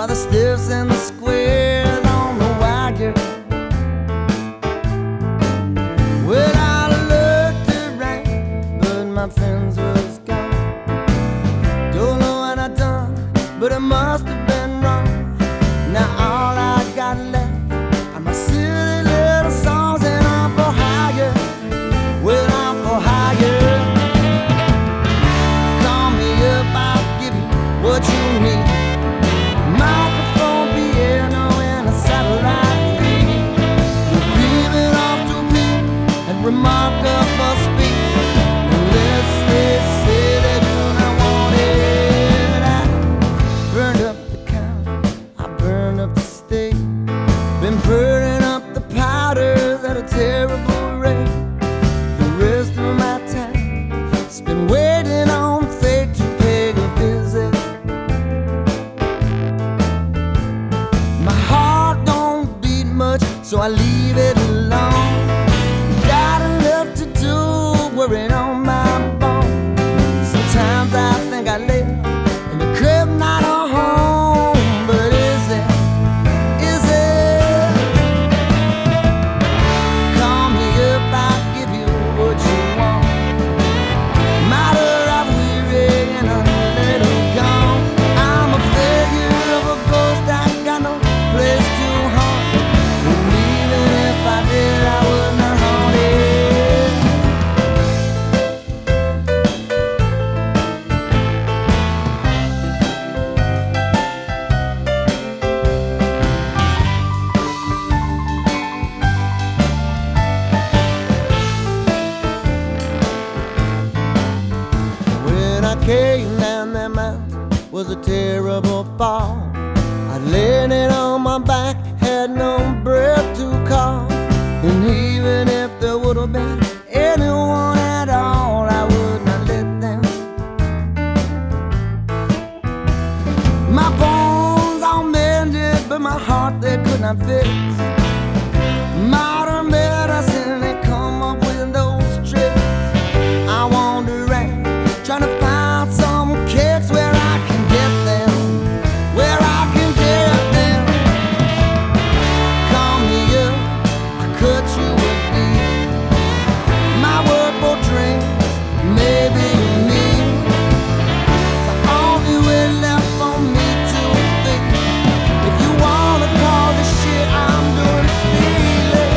by the stiffs and the squares on the wire. Well, I looked around, but my friends was gone. Don't know what I done, but it must have been wrong. Now all I got left are my silly little songs, and I'm for hire. Well, I'm for hire. Call me up, I'll give you what you need. Microphone, piano, and a satellite feed. Leave it off to me and remarkable speed. Unless they say they do not want it. I burned up the county, I burned up the state. Been burning up the powders at a terrible rate. The rest of my time's been waiting on fate to pay a visit. My heart don't beat much, so I leave it alone. Got enough to do worrying on my bone. Sometimes I think I live in the crib, not a home. But is it? Call me up, I'll give you what you want. Matter of weary and a little gone. I'm a failure of a ghost, I got no place to haunt. And even if I did, I would not haunt it. When I came down that mountain, was a terrible fall. I landed on my back, had no breath to call. And even if there would have been anyone at all, I would not let them. My bones all mended, but my heart they could not fix. Modern medicine, they come up with those tricks. I wander around trying to find some kicks where I can get them, where I can get them. Call me up, I cut you a deal. My word for dreams, maybe you need. So all you ain't left for me to think. If you wanna call this shit I'm doing feeling.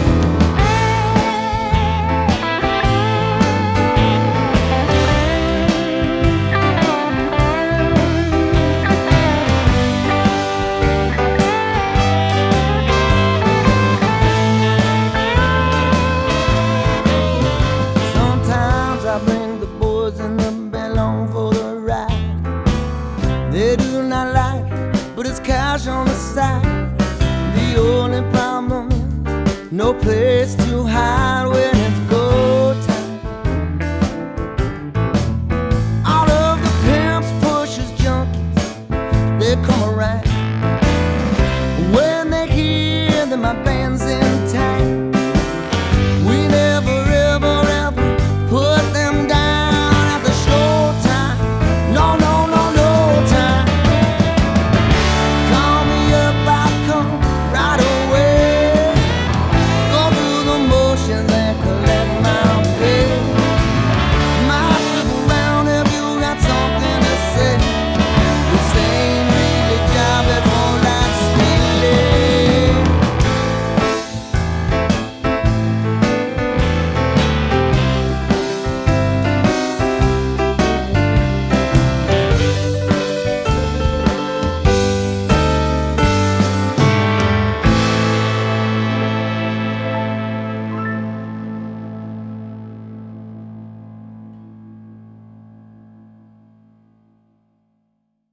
Sometimes I bring the boys in the band along for the ride. They do not like it, but it's cash on the side. The only problem is no place to hide when it's go time. All of the pimps, pushers, junkies, they come around. When they hear that my band